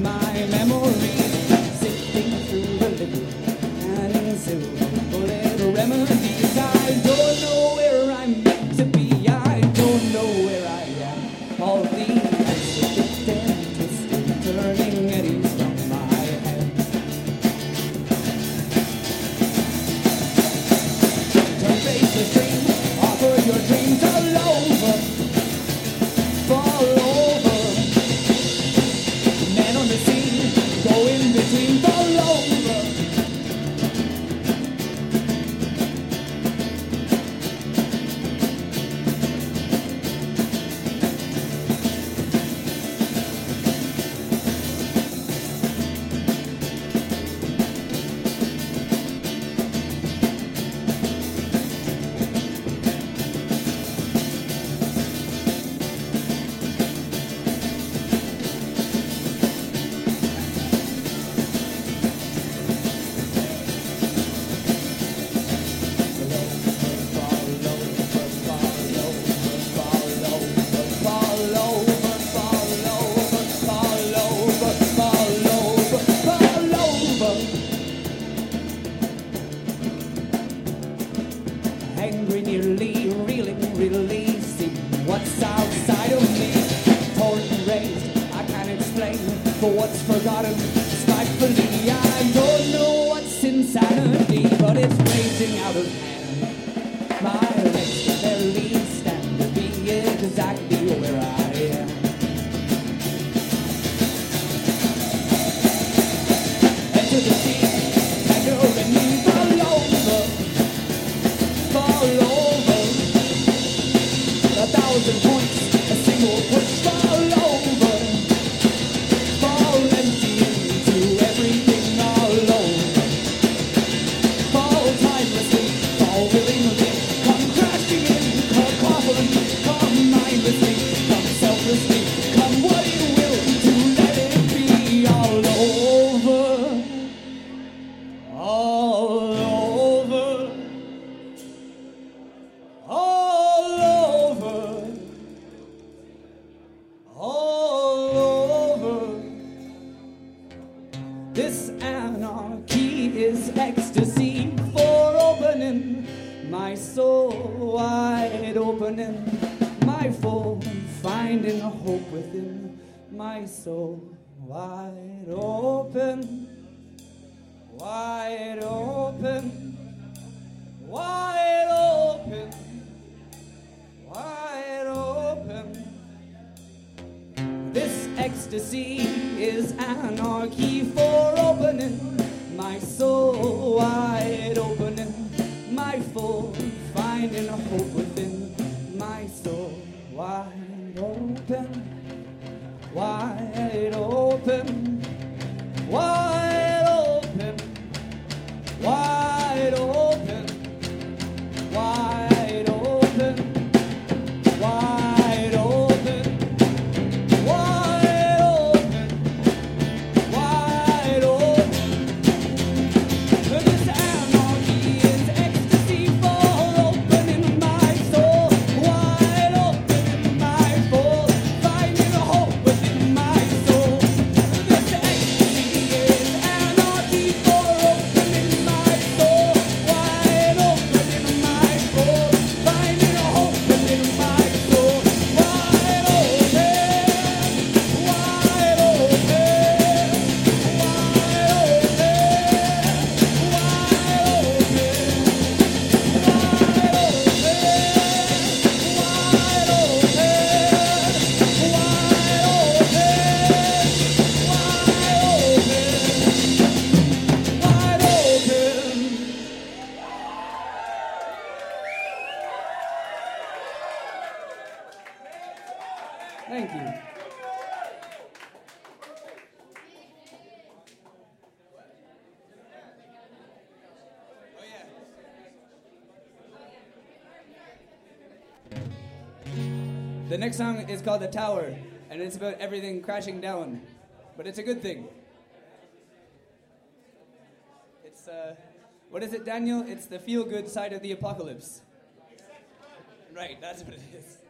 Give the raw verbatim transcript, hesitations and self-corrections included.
my memory, sifting through the liquid and silver bullet remedies. I don't know where I'm meant to be, I don't know where I am. All these twisted and twisted, turning eddies from my head. Don't face the stream, offer your dreams all over, fall over. Man on the scene, go in between, fall over. Angry, nearly reeling, releasing what's outside of me. Torn and raised, I can't explain for what's forgotten. Spitefully, I don't know what's insanity, but it's raging out of hand. My legs can barely stand to be exactly where I am. Enter the sea, tangle and me fall over. Fall over, a thousand points, a single push, fall over, fall empty into everything all over, fall timelessly, fall willingly, come crashing in, come confidently, come mindlessly, come selflessly, come what you will to let it be all over, all over. All over, all over. This anarchy is ecstasy for opening my soul wide, opening my full, finding a hope within my soul wide open, wide open, wide open. Wide open. This ecstasy is anarchy for opening my soul wide, opening my full, finding a hope within my soul wide open, wide open, wide open, wide open, wide open. Wide open, wide open, wide open. This anarchy is ecstasy for opening my soul, wide open my soul, finding a hope within my soul. This ecstasy is anarchy for opening my soul, wide open my soul, finding a hope within my soul. Thank you. The next song is called The Tower, and it's about everything crashing down, but it's a good thing. It's, uh, what is it, Daniel? It's the feel-good side of the apocalypse. Right, that's what it is.